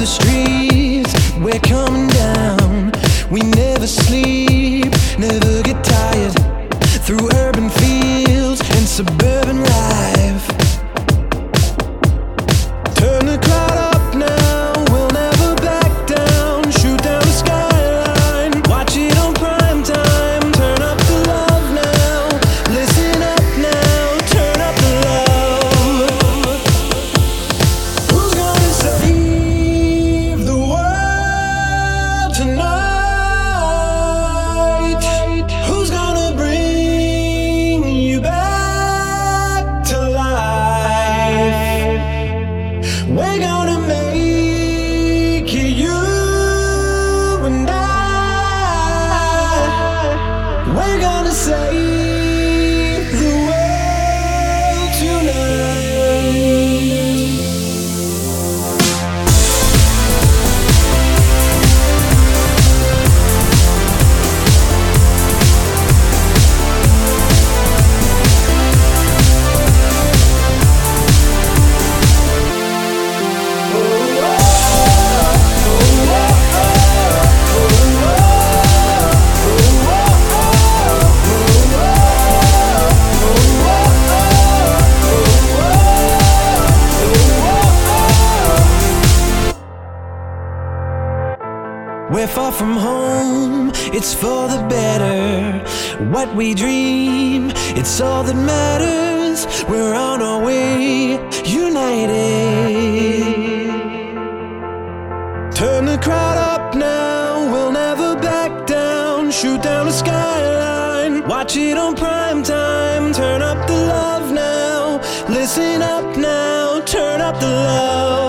the streets, we're coming down. We never sleep, never get tired. Through urban fields and suburban life. Turn the crowd up now, we'll never back down. Shoot down the skyline, watch it on prime time. Turn up the love now, listen up now. Turn up the love. Who's gonna save the world tonight? Who's gonna bring you back to life? We're gonna make it, you and I. We're gonna save the world tonight. We're far from home, it's for the better. What we dream, it's all that matters. We're on our way, united. Turn the crowd up now, we'll never back down. Shoot down the skyline, watch it on prime time. Turn up the love now, listen up now. Turn up the love.